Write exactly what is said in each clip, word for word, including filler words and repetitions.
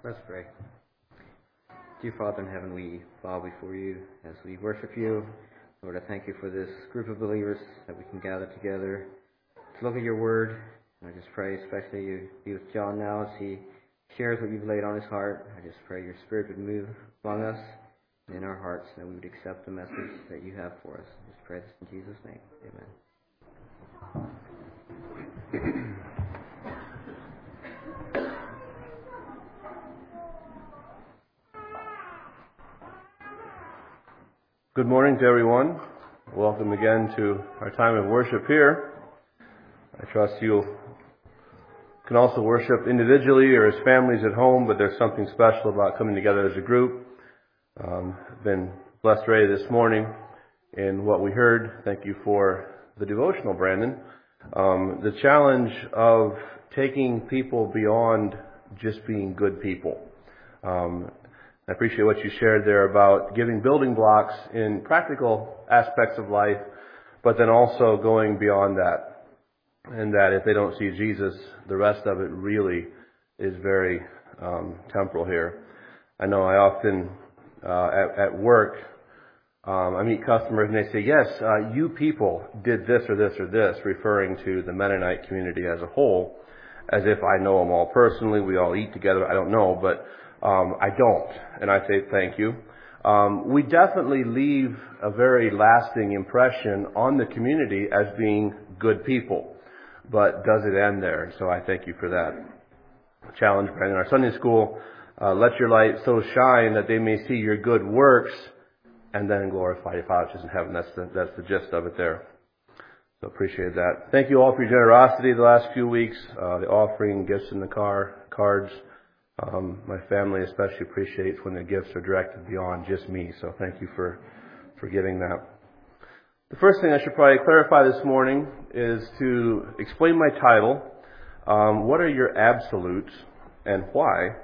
Let's pray. Dear Father in heaven, we bow before you as we worship you. Lord, I thank you for this group of believers that we can gather together to look at your word. And I just pray especially you be with John now as he shares what you've laid on his heart. I just pray your Spirit would move among us and in our hearts, and that we would accept the message that you have for us. I just pray this in Jesus' name. Amen. Good morning to everyone. Welcome again to our time of worship here. I trust you can also worship individually or as families at home, but there's something special about coming together as a group. Um, I've been blessed already this morning in what we heard. Thank you for the devotional, Brandon. Um, the challenge of taking people beyond just being good people. Um, I appreciate what you shared there about giving building blocks in practical aspects of life, but then also going beyond that. And that if they don't see Jesus, the rest of it really is very um, temporal here. I know I often, uh, at, at work, um, I meet customers and they say, yes, uh, you people did this or this or this, referring to the Mennonite community as a whole, as if I know them all personally. We all eat together. I don't know, but Um, I don't, and I say thank you. Um, we definitely leave a very lasting impression on the community as being good people, but does it end there? So I thank you for that challenge, Brandon. Our Sunday school, uh, let your light so shine that they may see your good works and then glorify your Father which is in heaven. That's the, that's the gist of it there. So appreciate that. Thank you all for your generosity the last few weeks, uh, the offering, gifts in the car, cards. Um, my family especially appreciates when the gifts are directed beyond just me, so thank you for, for giving that. The first thing I should probably clarify this morning is to explain my title. Um, what are your absolutes and why?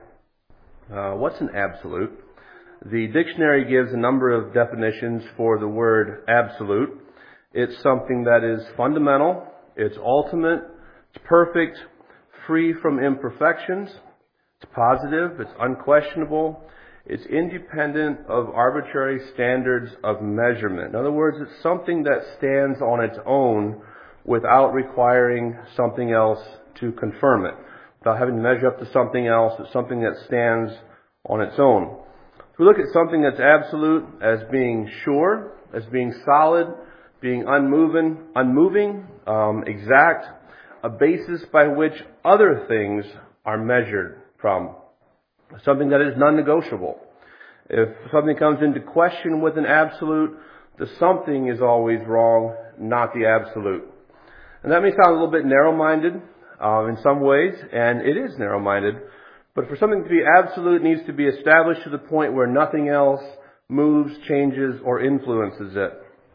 Uh, what's an absolute? The dictionary gives a number of definitions for the word absolute. It's something that is fundamental, it's ultimate, it's perfect, free from imperfections. It's positive, it's unquestionable, it's independent of arbitrary standards of measurement. In other words, it's something that stands on its own without requiring something else to confirm it. Without having to measure up to something else, it's something that stands on its own. If we look at something that's absolute as being sure, as being solid, being unmoving, unmoving, um, exact, a basis by which other things are measured from, something that is non-negotiable. If something comes into question with an absolute, the something is always wrong, not the absolute. And that may sound a little bit narrow-minded uh, in some ways, and it is narrow-minded, but for something to be absolute, it needs to be established to the point where nothing else moves, changes, or influences it.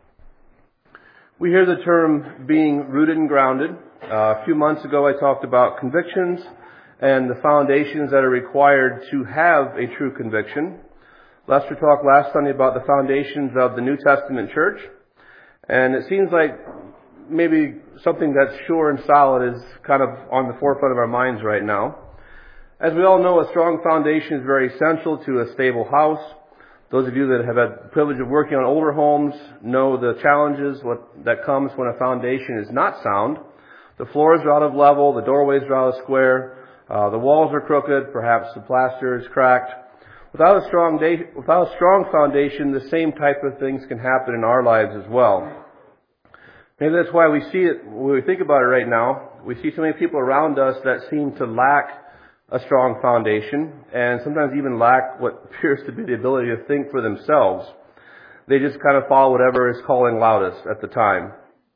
We hear the term being rooted and grounded. Uh, a few months ago I talked about convictions and the foundations that are required to have a true conviction. Lester talked last Sunday about the foundations of the New Testament church, and it seems like maybe something that's sure and solid is kind of on the forefront of our minds right now. As we all know, a strong foundation is very essential to a stable house. Those of you that have had the privilege of working on older homes know the challenges what, that comes when a foundation is not sound. The floors are out of level, the doorways are out of square, Uh, the walls are crooked, perhaps the plaster is cracked. Without a strong da- without a strong foundation, the same type of things can happen in our lives as well. Maybe that's why we see it, when we think about it right now, we see so many people around us that seem to lack a strong foundation, and sometimes even lack what appears to be the ability to think for themselves. They just kind of follow whatever is calling loudest at the time.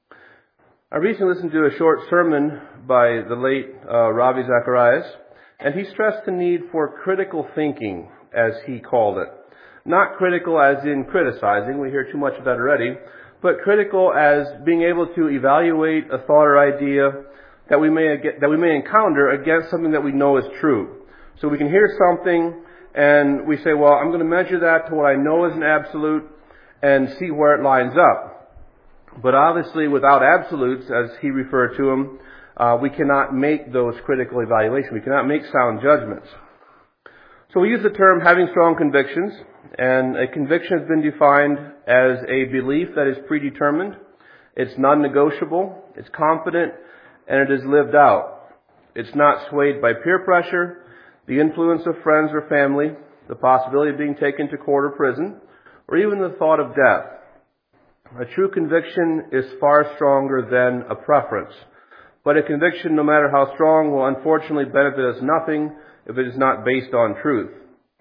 I recently listened to a short sermon by the late uh, Ravi Zacharias, and he stressed the need for critical thinking, as he called it. Not critical as in criticizing, we hear too much of that already, but critical as being able to evaluate a thought or idea that we may that we may encounter against something that we know is true. So we can hear something and we say, well, I'm going to measure that to what I know is an absolute and see where it lines up. But obviously, without absolutes, as he referred to them, uh, we cannot make those critical evaluations. We cannot make sound judgments. So we use the term having strong convictions, and a conviction has been defined as a belief that is predetermined, it's non-negotiable, it's confident, and it is lived out. It's not swayed by peer pressure, the influence of friends or family, the possibility of being taken to court or prison, or even the thought of death. A true conviction is far stronger than a preference. But a conviction, no matter how strong, will unfortunately benefit us nothing if it is not based on truth.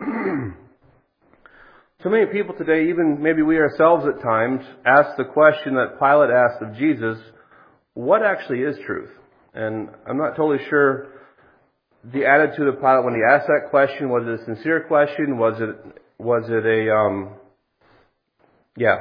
So many people today, even maybe we ourselves at times, ask the question that Pilate asked of Jesus, what actually is truth? And I'm not totally sure the attitude of Pilate when he asked that question. Was it a sincere question? Was it, was it a, um, yeah,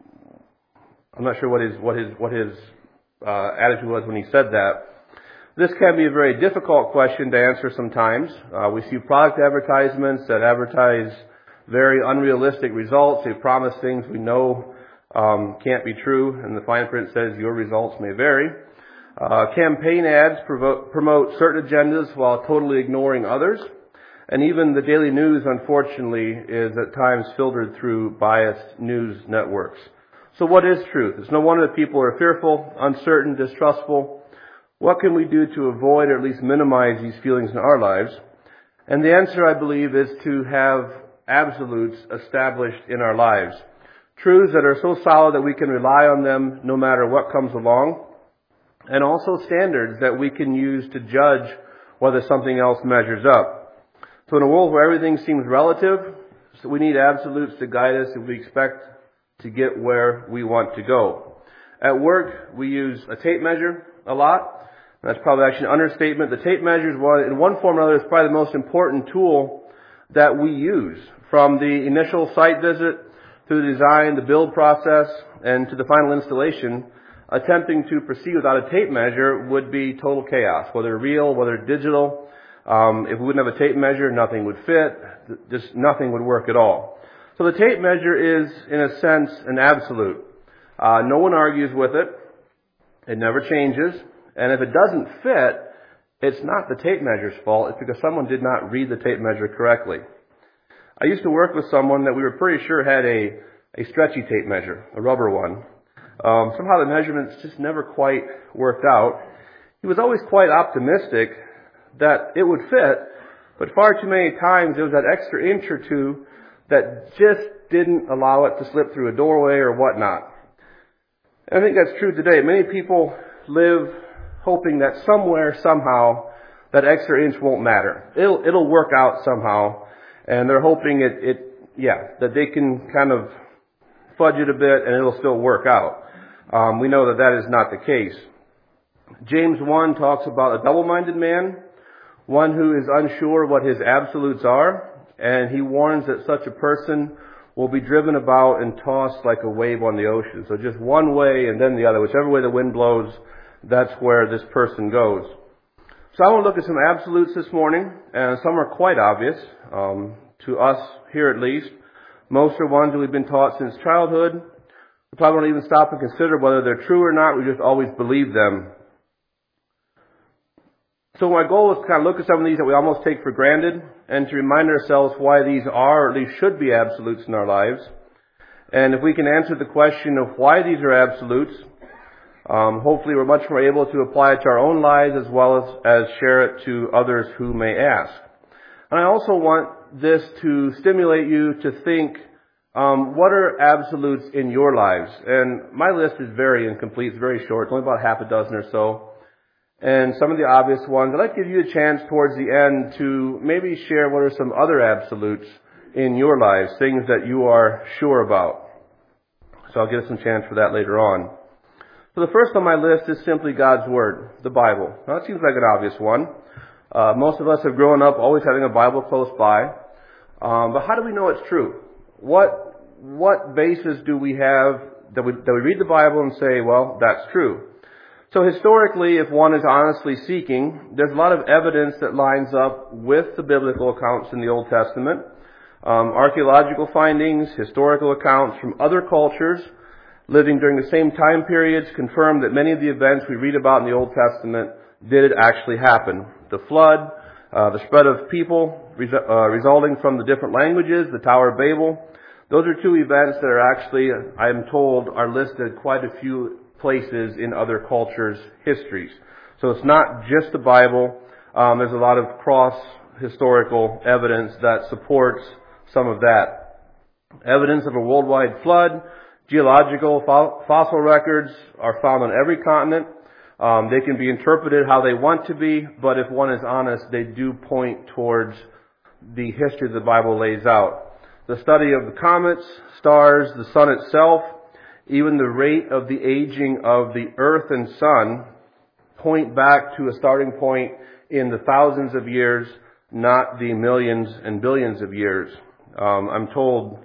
I'm not sure what his, what his, what his, uh, attitude was when he said that. This can be a very difficult question to answer sometimes. Uh, we see product advertisements that advertise very unrealistic results. They promise things we know um, can't be true, and the fine print says your results may vary. Uh, campaign ads provo- promote certain agendas while totally ignoring others. And even the daily news, unfortunately, is at times filtered through biased news networks. So what is truth? It's no wonder that people are fearful, uncertain, distrustful. What can we do to avoid or at least minimize these feelings in our lives? And the answer, I believe, is to have absolutes established in our lives. Truths that are so solid that we can rely on them no matter what comes along. And also standards that we can use to judge whether something else measures up. So in a world where everything seems relative, so we need absolutes to guide us if we expect to get where we want to go. At work, we use a tape measure a lot. That's probably actually an understatement. The tape measure is one, in one form or another, is probably the most important tool that we use. From the initial site visit through the design, the build process, and to the final installation, attempting to proceed without a tape measure would be total chaos, whether real, whether digital. Um, if we wouldn't have a tape measure, nothing would fit. Just nothing would work at all. So the tape measure is, in a sense, an absolute. Uh, no one argues with it. It never changes. And if it doesn't fit, it's not the tape measure's fault. It's because someone did not read the tape measure correctly. I used to work with someone that we were pretty sure had a, a stretchy tape measure, a rubber one. Um, somehow the measurements just never quite worked out. He was always quite optimistic that it would fit, but far too many times there was that extra inch or two that just didn't allow it to slip through a doorway or whatnot. And I think that's true today. Many people live hoping that somewhere, somehow, that extra inch won't matter. It'll, it'll work out somehow. And they're hoping it, it, yeah, that they can kind of fudge it a bit and it'll still work out. Um, we know that that is not the case. James one talks about a double-minded man, one who is unsure what his absolutes are, and he warns that such a person will be driven about and tossed like a wave on the ocean. So just one way and then the other. Whichever way the wind blows, that's where this person goes. So I want to look at some absolutes this morning, and some are quite obvious, um, to us here at least. Most are ones that we've been taught since childhood. We probably won't even stop and consider whether they're true or not. We just always believe them. So my goal is to kind of look at some of these that we almost take for granted and to remind ourselves why these are, or at least should be, absolutes in our lives. And if we can answer the question of why these are absolutes, um, hopefully we're much more able to apply it to our own lives as well as, as share it to others who may ask. And I also want this to stimulate you to think, um, what are absolutes in your lives? And my list is very incomplete. It's very short. It's only about half a dozen or so. And some of the obvious ones, I'd like to give you a chance towards the end to maybe share what are some other absolutes in your lives, things that you are sure about. So I'll give some chance for that later on. So the first on my list is simply God's Word, the Bible. Now that seems like an obvious one. Uh, most of us have grown up always having a Bible close by. Um, but how do we know it's true? What, what basis do we have that we, that we read the Bible and say, well, that's true? So historically, if one is honestly seeking, there's a lot of evidence that lines up with the biblical accounts in the Old Testament. Um, archaeological findings, historical accounts from other cultures living during the same time periods confirm that many of the events we read about in the Old Testament did actually happen. The flood, uh, the spread of people res- uh, resulting from the different languages, the Tower of Babel. Those are two events that are actually, I am told, are listed quite a few places in other cultures' histories. So it's not just the Bible. Um, there's a lot of cross-historical evidence that supports some of that. Evidence of a worldwide flood, geological fo- fossil records are found on every continent. Um, they can be interpreted how they want to be, but if one is honest, they do point towards the history the Bible lays out. The study of the comets, stars, the sun itself, even the rate of the aging of the earth and sun point back to a starting point in the thousands of years, not the millions and billions of years. Um, I'm told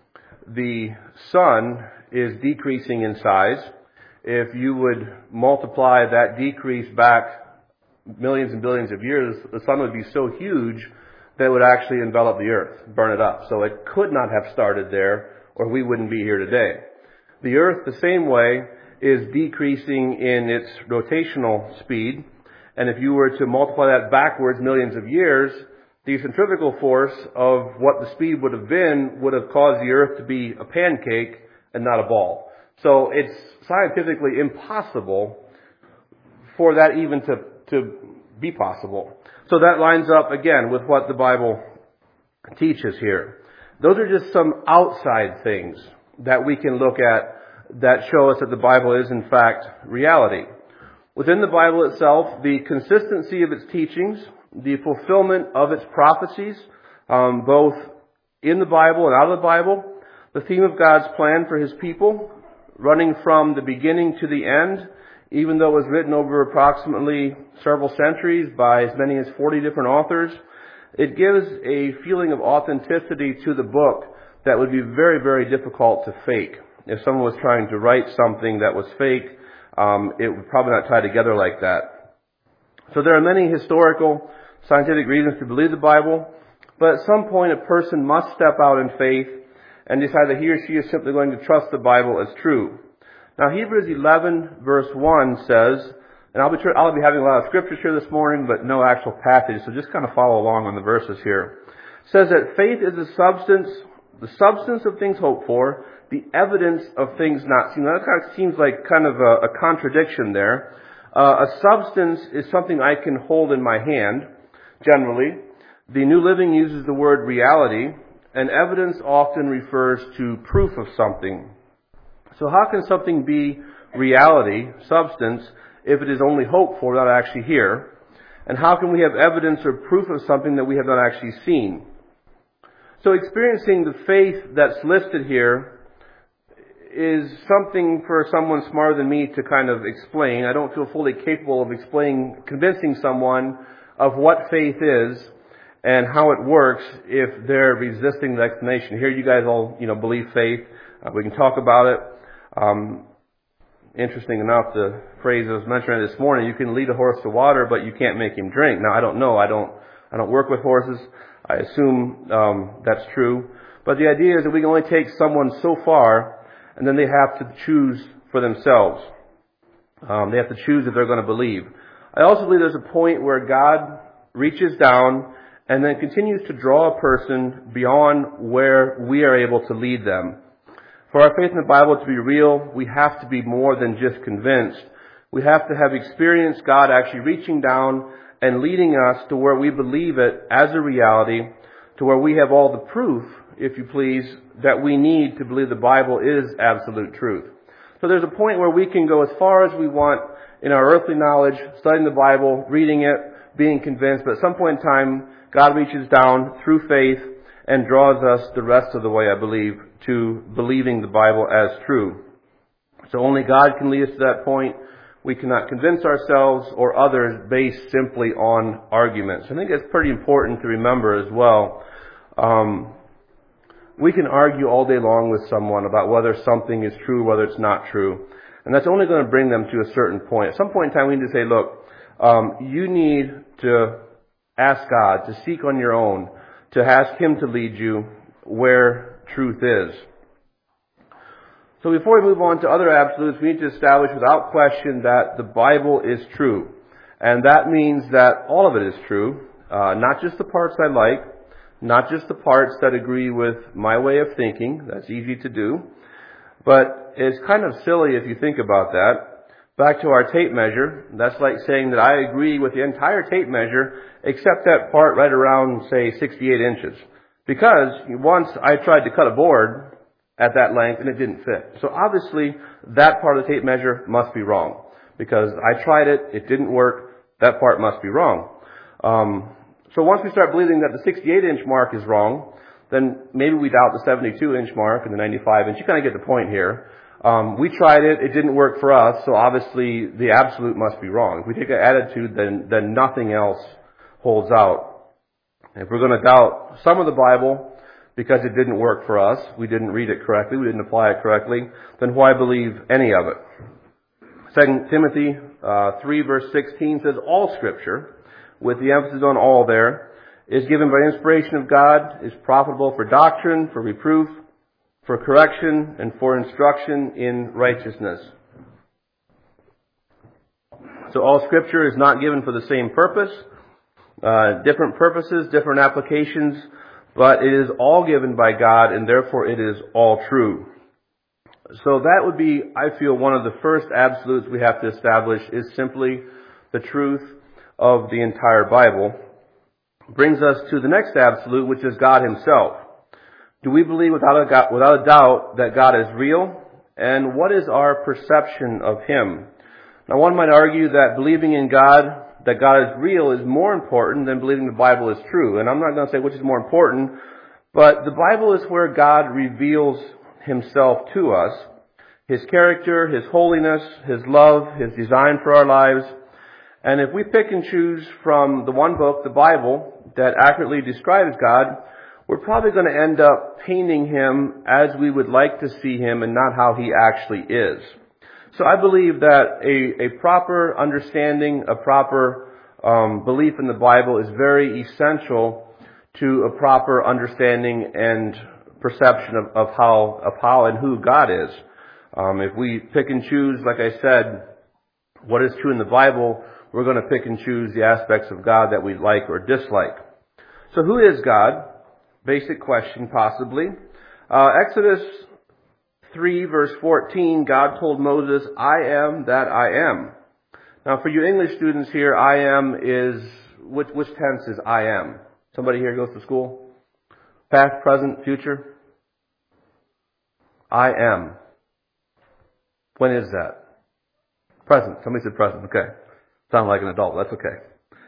the sun is decreasing in size. If you would multiply that decrease back millions and billions of years, the sun would be so huge that would actually envelop the earth, burn it up. So it could not have started there, or we wouldn't be here today. The earth, the same way, is decreasing in its rotational speed. And if you were to multiply that backwards millions of years, the centrifugal force of what the speed would have been would have caused the earth to be a pancake and not a ball. So it's scientifically impossible for that even to, to be possible. So that lines up, again, with what the Bible teaches here. Those are just some outside things that we can look at that show us that the Bible is, in fact, reality. Within the Bible itself, the consistency of its teachings, the fulfillment of its prophecies, um, both in the Bible and out of the Bible, the theme of God's plan for His people, running from the beginning to the end, even though it was written over approximately several centuries by as many as forty different authors, it gives a feeling of authenticity to the book that would be very, very difficult to fake. If someone was trying to write something that was fake, um, it would probably not tie together like that. So there are many historical, scientific reasons to believe the Bible, but at some point a person must step out in faith and decide that he or she is simply going to trust the Bible as true. Now, Hebrews eleven verse one says, and I'll be, tr- I'll be having a lot of scriptures here this morning, but no actual passage, so just kind of follow along on the verses here. It says that faith is the substance, the substance of things hoped for, the evidence of things not seen. Now, that kind of seems like kind of a, a contradiction there. Uh, a substance is something I can hold in my hand, generally. The New Living uses the word reality, and evidence often refers to proof of something. So how can something be reality, substance, if it is only hoped for, not actually here? And how can we have evidence or proof of something that we have not actually seen? So experiencing the faith that's listed here is something for someone smarter than me to kind of explain. I don't feel fully capable of explaining, convincing someone of what faith is and how it works if they're resisting the explanation. Here you guys all, you know, believe faith. Uh, we can talk about it. Um, interesting enough, the phrase I was mentioning this morning, you can lead a horse to water, but you can't make him drink. Now, I don't know. I don't, I don't work with horses. I assume, um, that's true. But the idea is that we can only take someone so far, and then they have to choose for themselves. Um, they have to choose if they're going to believe. I also believe there's a point where God reaches down and then continues to draw a person beyond where we are able to lead them. For our faith in the Bible to be real, we have to be more than just convinced. We have to have experienced God actually reaching down and leading us to where we believe it as a reality, to where we have all the proof, if you please, that we need to believe the Bible is absolute truth. So there's a point where we can go as far as we want in our earthly knowledge, studying the Bible, reading it, being convinced, but at some point in time, God reaches down through faith and draws us the rest of the way, I believe, to believing the Bible as true. So only God can lead us to that point. We cannot convince ourselves or others based simply on arguments. I think it's pretty important to remember as well. Um, we can argue all day long with someone about whether something is true, whether it's not true. And that's only going to bring them to a certain point. At some point in time, we need to say, look, um, you need to ask God, to seek on your own, to ask Him to lead you where truth is. So before we move on to other absolutes, we need to establish without question that the Bible is true. And that means that all of it is true. Uh, not just the parts I like, not just the parts that agree with my way of thinking. That's easy to do. But it's kind of silly if you think about that. Back to our tape measure, that's like saying that I agree with the entire tape measure except that part right around, say, sixty-eight inches. Because once I tried to cut a board at that length and it didn't fit. So obviously that part of the tape measure must be wrong. Because I tried it, it didn't work, that part must be wrong. Um, so once we start believing that the sixty-eight inch mark is wrong, then maybe we doubt the seventy-two inch mark and the ninety-five inch. You kind of get the point here. Um, we tried it, it didn't work for us, so obviously the absolute must be wrong. If we take an attitude, then, then nothing else holds out. If we're going to doubt some of the Bible because it didn't work for us, we didn't read it correctly, we didn't apply it correctly, then why believe any of it? Second Timothy uh, three verse sixteen says, all Scripture, with the emphasis on all there, is given by inspiration of God, is profitable for doctrine, for reproof, for correction, and for instruction in righteousness. So all Scripture is not given for the same purpose, uh, different purposes, different applications, but it is all given by God, and therefore it is all true. So that would be, I feel, one of the first absolutes we have to establish is simply the truth of the entire Bible. Brings us to the next absolute, which is God Himself. Do we believe without a, without a doubt that God is real? And what is our perception of Him? Now, one might argue that believing in God, that God is real, is more important than believing the Bible is true. And I'm not going to say which is more important, but the Bible is where God reveals Himself to us. His character, His holiness, His love, His design for our lives. And if we pick and choose from the one book, the Bible, that accurately describes God, we're probably going to end up painting Him as we would like to see Him and not how He actually is. So I believe that a, a proper understanding, a proper um, belief in the Bible is very essential to a proper understanding and perception of, of how of how and who God is. Um, if we pick and choose, like I said, what is true in the Bible, we're going to pick and choose the aspects of God that we like or dislike. So who is God? Basic question, possibly. Uh, Exodus three, verse fourteen, God told Moses, I am that I am. Now, for you English students here, I am is, which, which tense is I am? Somebody here goes to school? Past, present, future? I am. When is that? Present. Somebody said present. Okay. Sound like an adult. That's okay.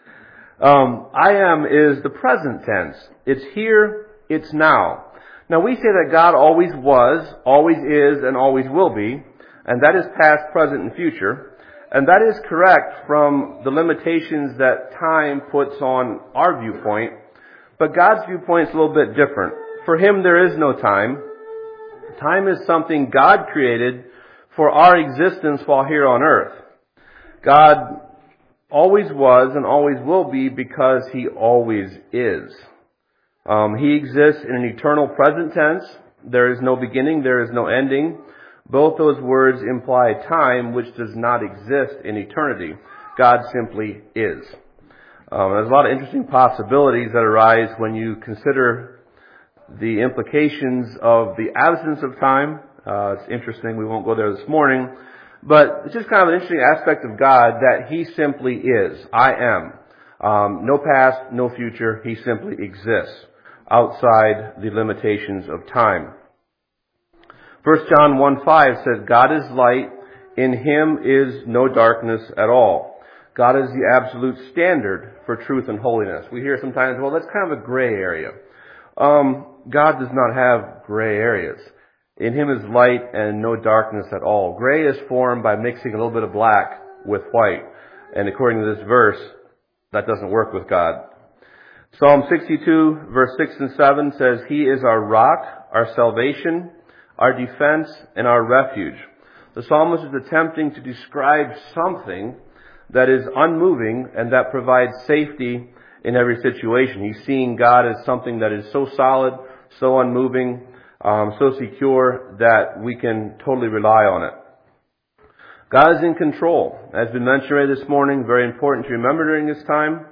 Um, I am is the present tense. It's here, it's now. Now we say that God always was, always is, and always will be, and that is past, present, and future. And that is correct from the limitations that time puts on our viewpoint. But God's viewpoint is a little bit different. For Him there is no time. Time is something God created for our existence while here on earth. God always was and always will be because He always is. Um, he exists in an eternal present tense. There is no beginning, there is no ending. Both those words imply time which does not exist in eternity. God simply is. Um, there's a lot of interesting possibilities that arise when you consider the implications of the absence of time. Uh, it's interesting, we won't go there this morning. But it's just kind of an interesting aspect of God that He simply is. I am. Um, no past, no future. He simply exists outside the limitations of time. First John one five says, God is light. In Him is no darkness at all. God is the absolute standard for truth and holiness. We hear sometimes, well, that's kind of a gray area. Um, God does not have gray areas. In Him is light and no darkness at all. Gray is formed by mixing a little bit of black with white. And according to this verse, that doesn't work with God. Psalm sixty-two, verse six and seven says, He is our rock, our salvation, our defense, and our refuge. The psalmist is attempting to describe something that is unmoving and that provides safety in every situation. He's seeing God as something that is so solid, so unmoving, um, so secure that we can totally rely on it. God is in control. As been mentioned already this morning, very important to remember during this time.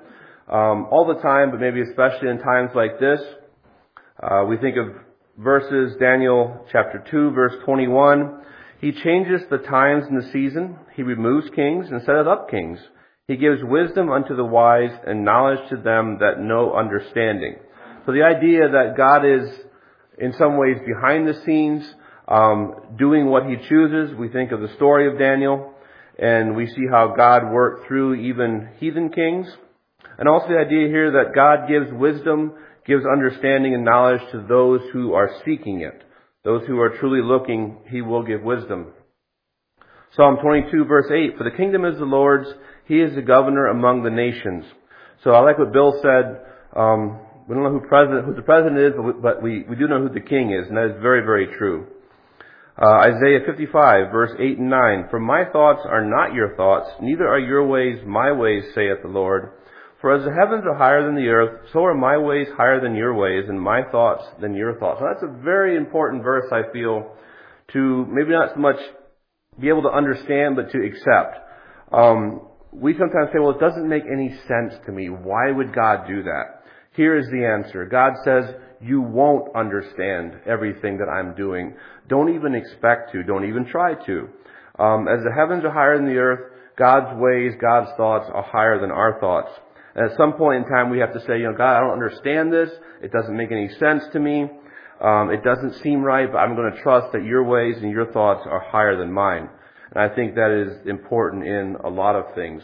um, all the time, but maybe especially in times like this. Uh, we think of verses, Daniel chapter two, verse twenty-one. He changes the times and the season. He removes kings and setteth up kings. He gives wisdom unto the wise and knowledge to them that know understanding. So the idea that God is in some ways behind the scenes, um, doing what He chooses. We think of the story of Daniel, and we see how God worked through even heathen kings. And also the idea here that God gives wisdom, gives understanding and knowledge to those who are seeking it. Those who are truly looking, He will give wisdom. Psalm twenty-two, verse eight, for the kingdom is the Lord's, He is the governor among the nations. So I like what Bill said. Um, we don't know who president, who the president is, but we, but we, we do know who the king is, and that is very, very true. Uh, Isaiah fifty-five, verse eight and nine, for my thoughts are not your thoughts, neither are your ways my ways, saith the Lord. For as the heavens are higher than the earth, so are my ways higher than your ways, and my thoughts than your thoughts. So that's a very important verse, I feel, to maybe not so much be able to understand, but to accept. Um, we sometimes say, well, it doesn't make any sense to me. Why would God do that? Here is the answer. God says, you won't understand everything that I'm doing. Don't even expect to. Don't even try to. Um, as the heavens are higher than the earth, God's ways, God's thoughts are higher than our thoughts. And at some point in time, we have to say, you know, God, I don't understand this. It doesn't make any sense to me. Um, it doesn't seem right, but I'm going to trust that your ways and your thoughts are higher than mine. And I think that is important in a lot of things.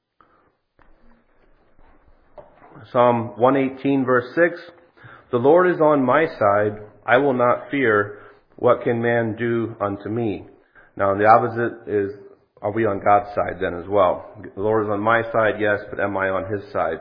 Psalm one eighteen, verse six, the Lord is on my side. I will not fear. What can man do unto me? Now, the opposite is, are we on God's side then as well? The Lord is on my side, yes, but am I on His side?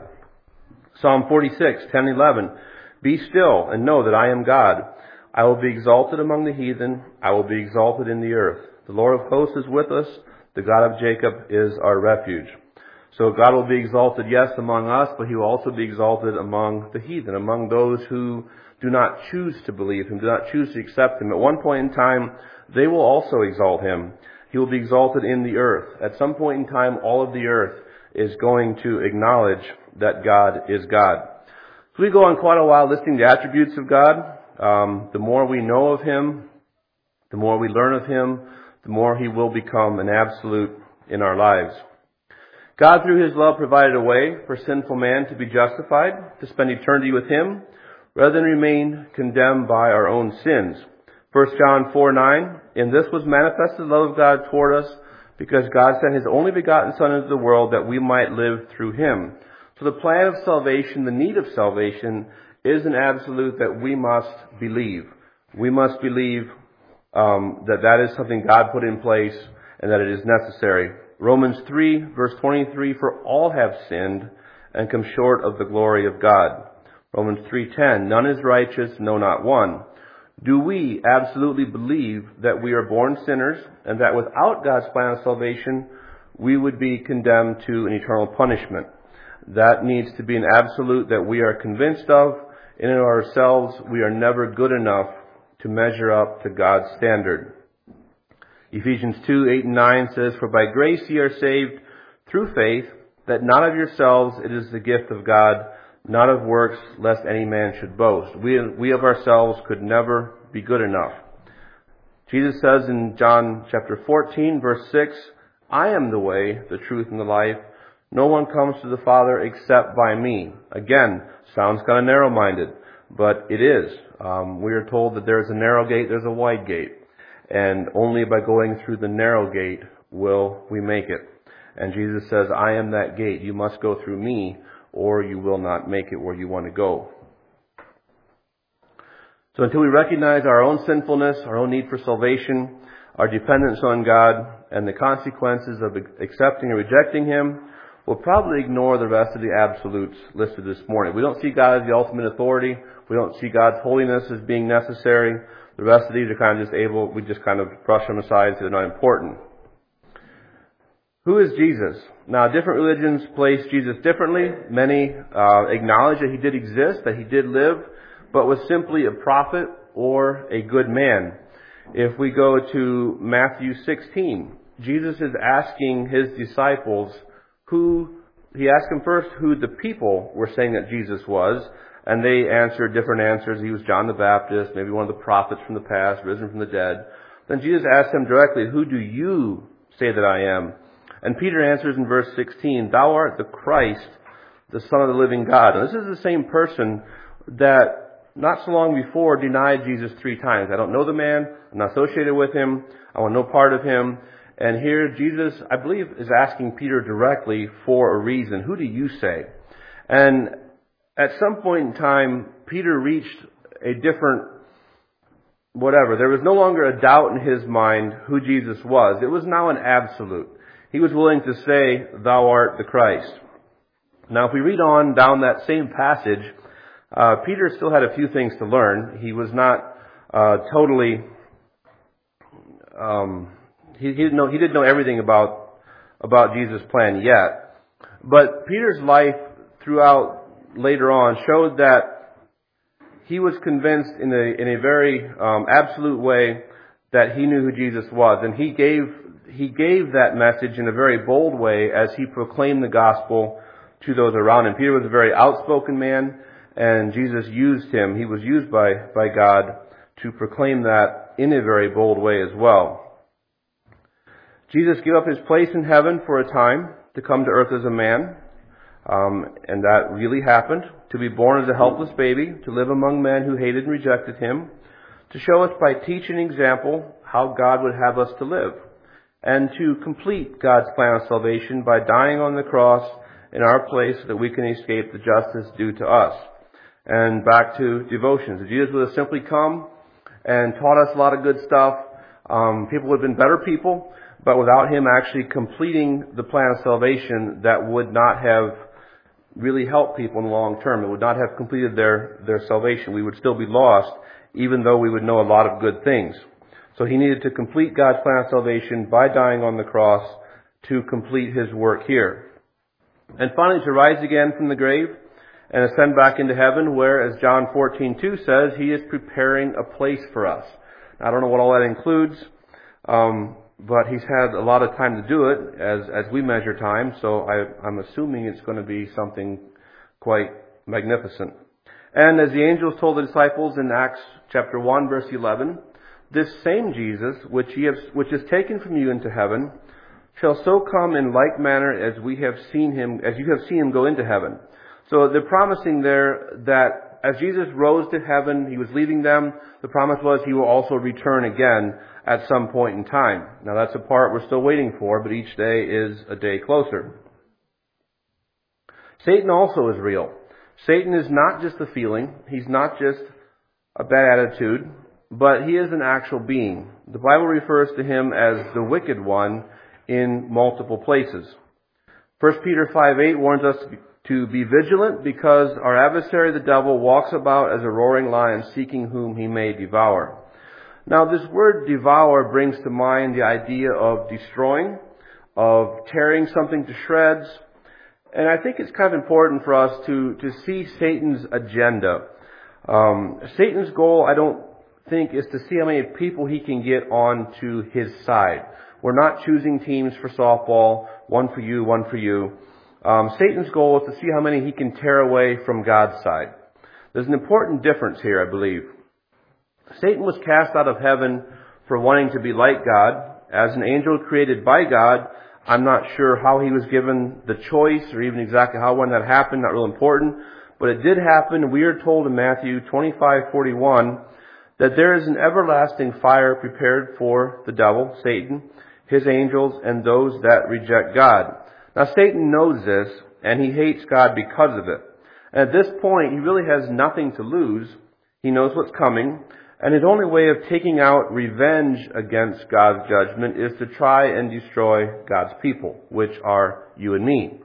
Psalm forty-six, ten, eleven, be still and know that I am God. I will be exalted among the heathen. I will be exalted in the earth. The Lord of hosts is with us. The God of Jacob is our refuge. So God will be exalted, yes, among us, but He will also be exalted among the heathen, among those who do not choose to believe Him, do not choose to accept Him. At one point in time, they will also exalt Him. He will be exalted in the earth. At some point in time, all of the earth is going to acknowledge that God is God. So we go on quite a while listing the attributes of God. Um, the more we know of Him, the more we learn of Him, the more He will become an absolute in our lives. God, through His love, provided a way for sinful man to be justified, to spend eternity with Him, rather than remain condemned by our own sins. First John four, nine, in this was manifested the love of God toward us, because God sent His only begotten Son into the world that we might live through Him. So the plan of salvation, the need of salvation, is an absolute that we must believe. We must believe um, that that is something God put in place and that it is necessary. Romans three, verse twenty-three, for all have sinned and come short of the glory of God. Romans three ten, none is righteous, no, not one. Do we absolutely believe that we are born sinners and that without God's plan of salvation, we would be condemned to an eternal punishment? That needs to be an absolute that we are convinced of. In and of ourselves, we are never good enough to measure up to God's standard. Ephesians two, eight and nine says, for by grace ye are saved through faith, that not of yourselves, it is the gift of God, not of works, lest any man should boast. We, we of ourselves could never be good enough. Jesus says in John chapter fourteen, verse six, I am the way, the truth, and the life. No one comes to the Father except by me. Again, sounds kind of narrow-minded, but it is. Um, we are told that there's a narrow gate, there's a wide gate. And only by going through the narrow gate will we make it. And Jesus says, I am that gate. You must go through me, or you will not make it where you want to go. So until we recognize our own sinfulness, our own need for salvation, our dependence on God, and the consequences of accepting or rejecting Him, we'll probably ignore the rest of the absolutes listed this morning. We don't see God as the ultimate authority. We don't see God's holiness as being necessary. The rest of these are kind of just able, we just kind of brush them aside so they're not important. Who is Jesus? Now, different religions place Jesus differently. Many uh, acknowledge that He did exist, that He did live, but was simply a prophet or a good man. If we go to Matthew sixteen, Jesus is asking His disciples, who he asked them first who the people were saying that Jesus was, and they answered different answers. He was John the Baptist, maybe one of the prophets from the past, risen from the dead. Then Jesus asked them directly, who do you say that I am? And Peter answers in verse sixteen, thou art the Christ, the Son of the living God. And this is the same person that not so long before denied Jesus three times. I don't know the man. I'm not associated with him. I want no part of him. And here Jesus, I believe, is asking Peter directly for a reason. Who do you say? And at some point in time, Peter reached a different whatever. There was no longer a doubt in his mind who Jesus was. It was now an absolute. He was willing to say, thou art the Christ. Now, if we read on down that same passage, uh, Peter still had a few things to learn. He was not uh, totally... Um, he, he didn't know. He didn't know everything about about Jesus' plan yet. But Peter's life throughout later on showed that he was convinced in a in a very um, absolute way that he knew who Jesus was, and he gave he gave that message in a very bold way as he proclaimed the gospel to those around him. Peter was a very outspoken man, and Jesus used him. He was used by by God to proclaim that in a very bold way as well. Jesus gave up his place in heaven for a time to come to earth as a man, um, and that really happened. To be born as a helpless baby, to live among men who hated and rejected him, to show us by teaching and example how God would have us to live, and to complete God's plan of salvation by dying on the cross in our place so that we can escape the justice due to us. And back to devotions. If Jesus would have simply come and taught us a lot of good stuff, um, people would have been better people, but without him actually completing the plan of salvation, that would not have really helped people in the long term. It would not have completed their, their salvation. We would still be lost, even though we would know a lot of good things. So he needed to complete God's plan of salvation by dying on the cross to complete his work here. And finally, to rise again from the grave and ascend back into heaven, where, as John fourteen two says, he is preparing a place for us. I don't know what all that includes, um, but he's had a lot of time to do it as as we measure time, so I, I'm assuming it's going to be something quite magnificent. And as the angels told the disciples in Acts chapter one, verse eleven, this same Jesus, which ye have, which is taken from you into heaven, shall so come in like manner as we have seen him, as you have seen him go into heaven. So they're promising there that as Jesus rose to heaven, he was leaving them. The promise was he will also return again at some point in time. Now that's a part we're still waiting for, but each day is a day closer. Satan also is real. Satan is not just a feeling. He's not just a bad attitude, but he is an actual being. The Bible refers to him as the wicked one in multiple places. First Peter five eight warns us to be vigilant because our adversary the devil walks about as a roaring lion seeking whom he may devour. Now this word devour brings to mind the idea of destroying, of tearing something to shreds. And I think it's kind of important for us to, to see Satan's agenda. Um, Satan's goal, I don't think, is to see how many people he can get onto his side. We're not choosing teams for softball, one for you, one for you. Um, Satan's goal is to see how many he can tear away from God's side. There's an important difference here, I believe. Satan was cast out of heaven for wanting to be like God. As an angel created by God, I'm not sure how he was given the choice or even exactly how when that happened, not real important. But it did happen. We are told in Matthew twenty-five forty-one that there is an everlasting fire prepared for the devil, Satan, his angels, and those that reject God. Now Satan knows this, and he hates God because of it. And at this point, he really has nothing to lose. He knows what's coming, and his only way of taking out revenge against God's judgment is to try and destroy God's people, which are you and me.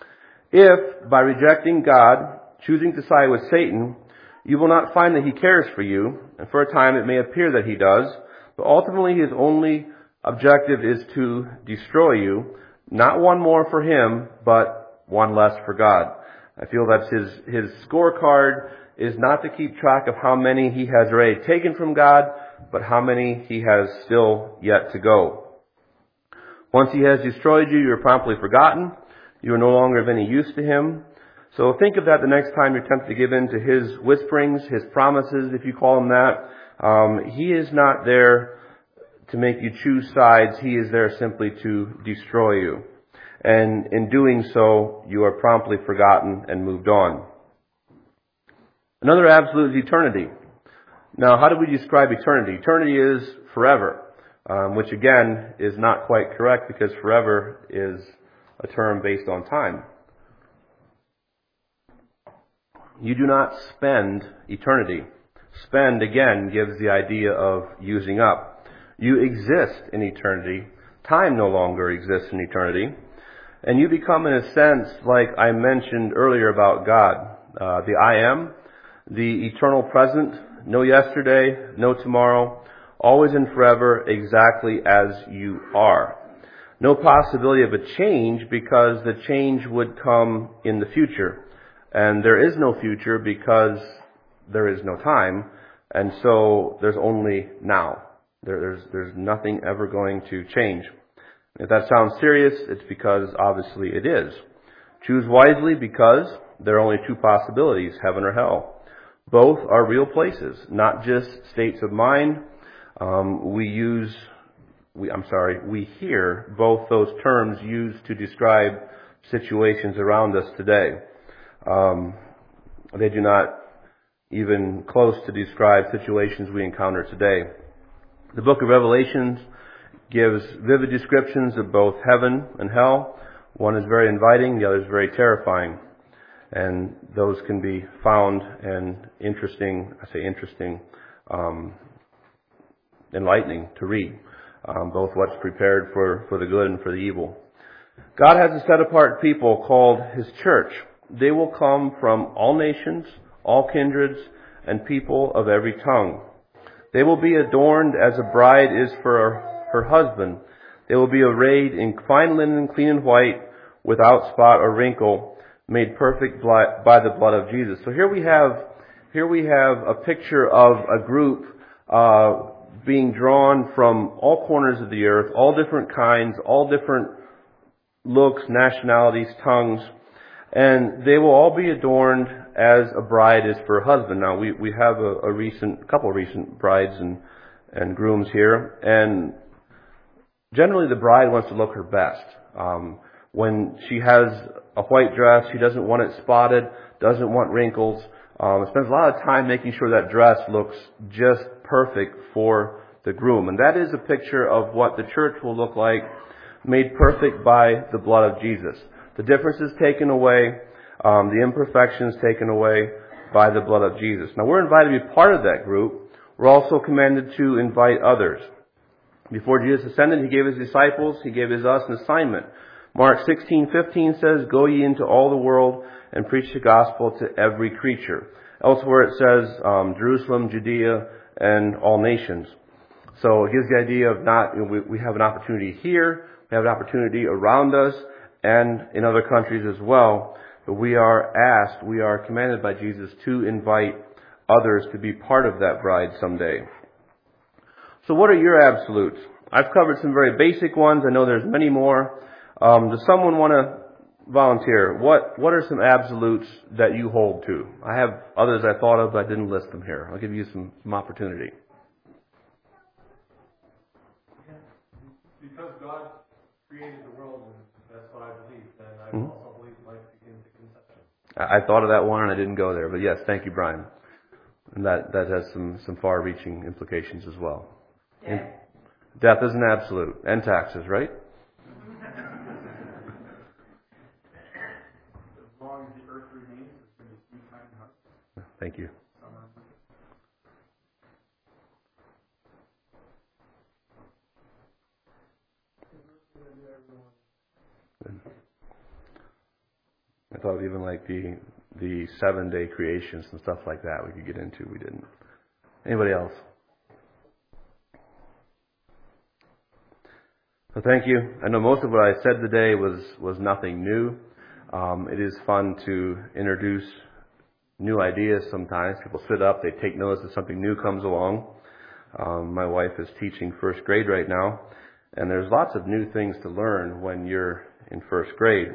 If, by rejecting God, choosing to side with Satan, you will not find that he cares for you, and for a time it may appear that he does, but ultimately his only objective is to destroy you. Not one more for him, but one less for God. I feel that's his, his scorecard is not to keep track of how many he has already taken from God, but how many he has still yet to go. Once he has destroyed you, you're promptly forgotten. You are no longer of any use to Him. So think of that the next time you're tempted to give in to His whisperings, His promises, if you call them that. Um, he is not there to make you choose sides. He is there simply to destroy you. And in doing so, you are promptly forgotten and moved on. Another absolute is eternity. Now, how do we describe eternity? Eternity is forever, um, which again is not quite correct because forever is a term based on time. You do not spend eternity. Spend, again, gives the idea of using up. You exist in eternity. Time no longer exists in eternity. And you become, in a sense, like I mentioned earlier about God, uh, the I am, the eternal present, no yesterday, no tomorrow, always and forever, exactly as you are. No possibility of a change because the change would come in the future. And there is no future because there is no time. And so there's only now. There, there's, there's nothing ever going to change. If that sounds serious, it's because obviously it is. Choose wisely because there are only two possibilities, heaven or hell. Both are real places, not just states of mind. Um, we use, we, I'm sorry, we hear both those terms used to describe situations around us today. Um, they do not even close to describe situations we encounter today. The book of Revelations gives vivid descriptions of both heaven and hell. One is very inviting, the other is very terrifying. And those can be found and interesting, I say interesting, um, enlightening to read. Um, both what's prepared for, for the good and for the evil. God has a set apart people called His church. They will come from all nations, all kindreds, and people of every tongue. They will be adorned as a bride is for her, her husband. They will be arrayed in fine linen, clean and white, without spot or wrinkle, made perfect by the blood of Jesus. So here we have, here we have a picture of a group uh, being drawn from all corners of the earth, all different kinds, all different looks, nationalities, tongues, and they will all be adorned as a bride is for her husband. Now we, we have a, a recent, couple of recent brides and, and grooms here, and generally the bride wants to look her best. Um, when she has a white dress, she doesn't want it spotted, doesn't want wrinkles. Um, spends a lot of time making sure that dress looks just perfect for the groom. And that is a picture of what the church will look like, made perfect by the blood of Jesus. The difference is taken away, um, the imperfections taken away by the blood of Jesus. Now we're invited to be part of that group. We're also commanded to invite others. Before Jesus ascended, He gave His disciples, He gave His us an assignment. Mark sixteen fifteen says, "Go ye into all the world and preach the gospel to every creature." Elsewhere it says, um, Jerusalem, Judea, and all nations. So it gives the idea of not, you know, we, we have an opportunity here, we have an opportunity around us, and in other countries as well. But we are asked, we are commanded by Jesus to invite others to be part of that bride someday. So what are your absolutes? I've covered some very basic ones. I know there's many more. Um, does someone want to volunteer? What What are some absolutes that you hold to? I have others I thought of, but I didn't list them here. I'll give you some, some opportunity. Because God created the world, and that's what I believe, and I Mm-hmm. also believe life begins at conception. I, I thought of that one and I didn't go there, but yes, thank you, Brian. And that, that has some, some far-reaching implications as well. Death. Death is an absolute. And taxes, right? As long as the earth remains, it's going to be sweet, kind, and hard. Thank you. Summer. I thought even like the the seven day creations and stuff like that we could get into. We didn't. Anybody else? So thank you. I know most of what I said today was was nothing new. Um, it is fun to introduce new ideas sometimes. People sit up, they take notice that something new comes along. Um, my wife is teaching first grade right now, and there's lots of new things to learn when you're in first grade.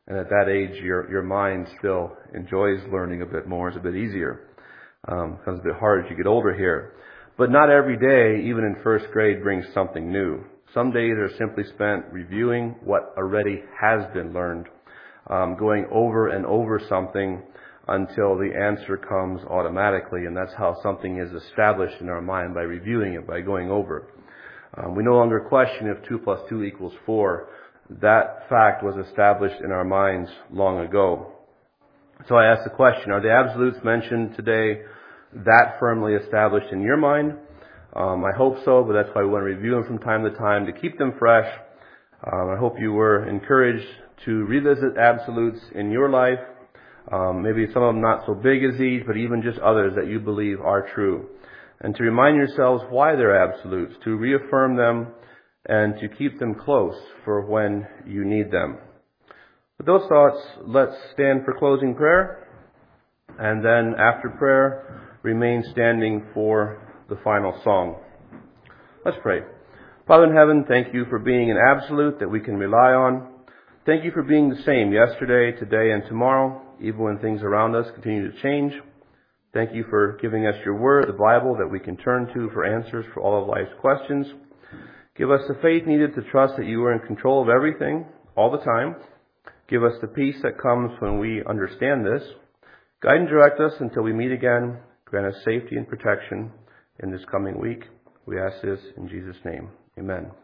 And at that age, your your mind still enjoys learning a bit more. It's a bit easier. Um, becomes a bit harder as you get older here. But not every day, even in first grade, brings something new. Some days are simply spent reviewing what already has been learned, um, going over and over something until the answer comes automatically. And that's how something is established in our mind, by reviewing it, by going over. Um, we no longer question if two plus two equals four. That fact was established in our minds long ago. So I ask the question, are the absolutes mentioned today that firmly established in your mind? Um, I hope so, but that's why we want to review them from time to time to keep them fresh. Um, I hope you were encouraged to revisit absolutes in your life. Um, maybe some of them not so big as these, but even just others that you believe are true. And to remind yourselves why they're absolutes, to reaffirm them and to keep them close for when you need them. With those thoughts, let's stand for closing prayer, and then after prayer, remain standing for the final song. Let's pray. Father in heaven, thank you for being an absolute that we can rely on. Thank you for being the same yesterday, today, and tomorrow, even when things around us continue to change. Thank you for giving us your word, the Bible, that we can turn to for answers for all of life's questions. Give us the faith needed to trust that you are in control of everything, all the time. Give us the peace that comes when we understand this. Guide and direct us until we meet again. Grant us safety and protection in this coming week. We ask this in Jesus' name. Amen.